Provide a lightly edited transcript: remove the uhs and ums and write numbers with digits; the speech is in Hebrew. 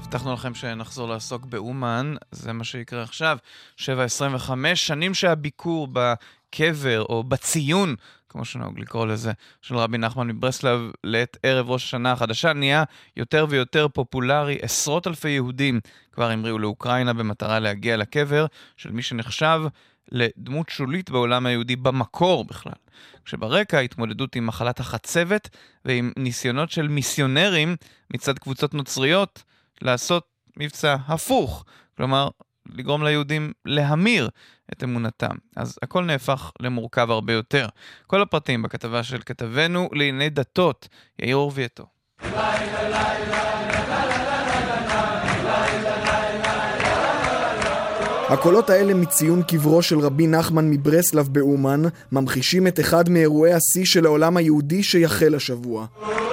הבטחנו לכם שנחזור לעסוק באומן, זה מה שיקרה עכשיו. 7:25, שנים שהביקור בקבר או בציון, כמו שנהוג לקרוא לזה, של רבי נחמן מברסלב לעת ערב ראש השנה החדשה, נהיה יותר ויותר פופולרי. עשרות אלפי יהודים כבר המריאו לאוקראינה במטרה להגיע לקבר של מי שנחשב לדמות שולית בעולם היהודי במקור בכלל. כשברקע התמודדות עם מחלת החצבת ועם ניסיונות של מיסיונרים מצד קבוצות נוצריות לעשות מבצע הפוך, כלומר לגרום ליהודים להמיר את אמונתם. אז הכל נהפך למורכב הרבה יותר. כל הפרטים בכתבה של כתבנו לענייני דתות, יאיר אורבייטו. הקולות האלה מציון קברו של רבי נחמן מברסלב באומן ממחישים את אחד מאירועי השיא של העולם היהודי שיחל השבוע.